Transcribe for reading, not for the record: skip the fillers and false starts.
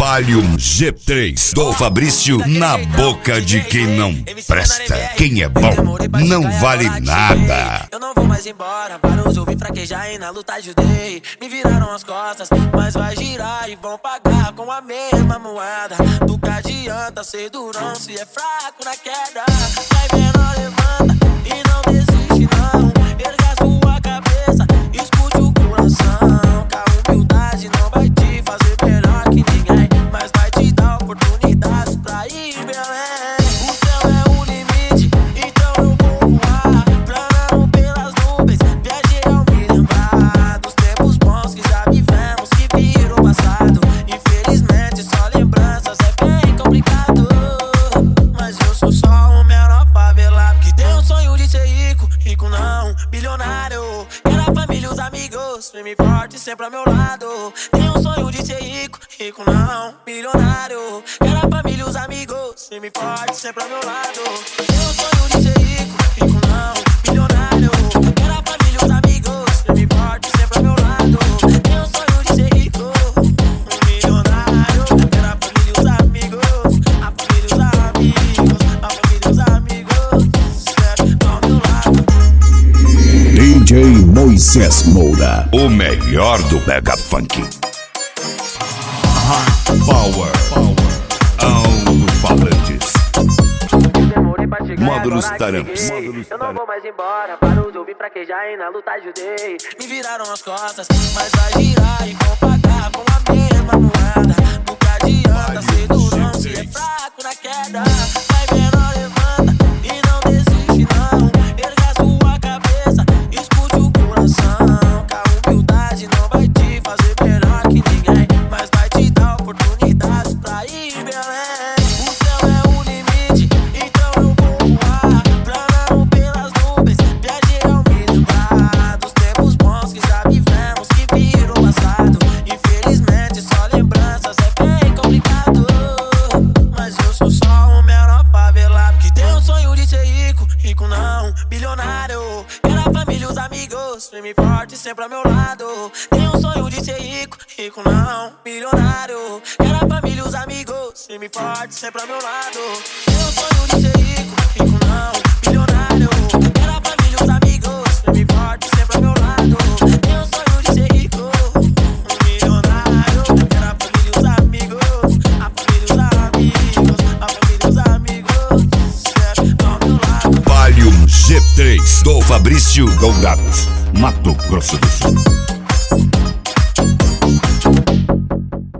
Valium G3 do Fabrício na boca de quem não presta. Quem é bom não vale nada. Eu não vou mais embora, para os ouvir fraquejar e na luta ajudei. Me viraram as costas, mas vai girar e vão pagar com a mesma moeda. Do que adianta ser durão se é fraco na queda. Vai vendo, levanta e não desiste não. Erga sua cabeça, escute o coração. Que a humildade não vai te fazer melhor que ninguém, mas vai te dar oportunidades pra ir Belém. O céu é o limite, então eu vou voar. Planando pelas nuvens, viajei ao me lembrar dos tempos bons que já vivemos, que viram passado. Infelizmente só lembranças, é bem complicado. Mas eu sou só um menor favelado que tem o sonho de ser rico, rico não, bilionário. Quero a família e os amigos, firme e forte sempre ao meu lado. Tem o sonho de ser rico, rico não, milionário. Quero a família e os amigos, firme e forte sempre ao meu lado. Tem o sonho de ser rico, rico não, milionário. Quero a família e os amigos, firme e forte sempre ao meu lado. Tem o sonho de ser rico, milionário. Quero a família e os amigos, a família e os amigos, a família e os amigos sempre ao meu lado. DJ Moisés Moura, o melhor do Mega Funk. Power, alto-falantes, módulos taramps. Eu não vou mais embora, para de ouvir fraquejar e na luta ajudei. Me viraram as costas, mas vai girar e vão pagar com a mesma moeda. Do que adianta ser durão se é fraco na queda. Vai vendo, levanta e não desiste não. Erga sua cabeça, escute o coração. Que a humildade não vai te fazer melhor que ninguém, mas vai te dar oportunidades pra ir Belém. O céu é o limite, então eu vou voar. Planando pelas nuvens, viajei ao me lembrar dos tempos bons que já vivemos, que viram passado. Infelizmente só lembranças, é bem complicado. Mas eu sou só um menor favelado que tem o sonho de ser rico, rico não, bilionário. Quero a família e os amigos, firme e forte sempre ao meu lado. Tem o sonho de ser rico, rico não, milionário. Quero a família e os amigos, firme e forte sempre ao meu lado. Tem o sonho de ser rico, rico não, milionário. Quero a família e os amigos, firme e forte sempre ao meu lado. Tem o sonho de ser rico, milionário. Quero a família e os amigos, a família e os amigos, a família e os amigos sempre ao meu lado. Valium G3 do Fabrício Dourados, Mato Grosso do Sul.